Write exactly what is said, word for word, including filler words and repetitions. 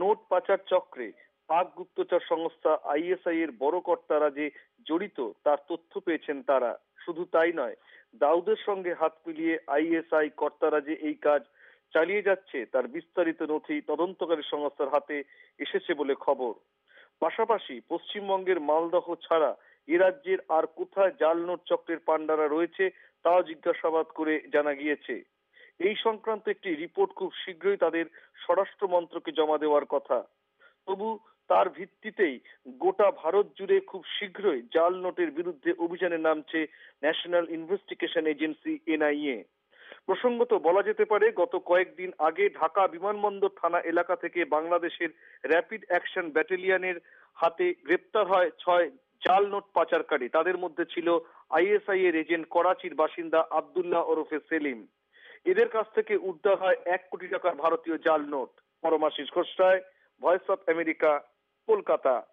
Note পাচার চক্রে পাক গুপ্তচর সংস্থা আইএসআই এর বড় কর্তারা যে জড়িত তার তথ্য পেয়েছেন তারা। শুধু তাই নয়, দাউদের সঙ্গে হাত মিলিয়ে আইএসআই কর্তারা যে এই কাজ চালিয়ে যাচ্ছে তার বিস্তারিত নথি তদন্তকারী সংস্থার হাতে এসেছে বলে খবর। পাশাপাশি পশ্চিমবঙ্গের মালদহ ছাড়া এ রাজ্যের আর কোথায় জাল নোট চক্রের পান্ডারা রয়েছে তাও জিজ্ঞাসাবাদ করে জানা গিয়েছে। এই সংক্রান্ত একটি রিপোর্ট খুব শীঘ্রই তাদের স্বরাষ্ট্র মন্ত্রকে জমা দেওয়ার কথা। তবু তার ভিত্তিতেই গোটা ভারত জুড়ে খুব শীঘ্রই জাল নোটের বিরুদ্ধে অভিযানে নামছে ন্যাশনাল ইনভেস্টিগেশন এজেন্সি এনআইএ। প্রসঙ্গত বলা যেতে পারে, গত কয়েকদিন আগে ঢাকা বিমানবন্দর থানা এলাকা থেকে বাংলাদেশের র্যাপিড অ্যাকশন ব্যাটালিয়নের হাতে গ্রেপ্তার হয় ছয় জাল নোট পাচারকারী। তাদের মধ্যে ছিল আইএসআই এর এজেন্ট করাচির বাসিন্দা আব্দুল্লাহ ওরফে সেলিম। এদের কাছ থেকে উদ্ধার হয় এক কোটি টাকার ভারতীয় জাল note. Paramashis Ghosh Roy, voice of America, Kolkata.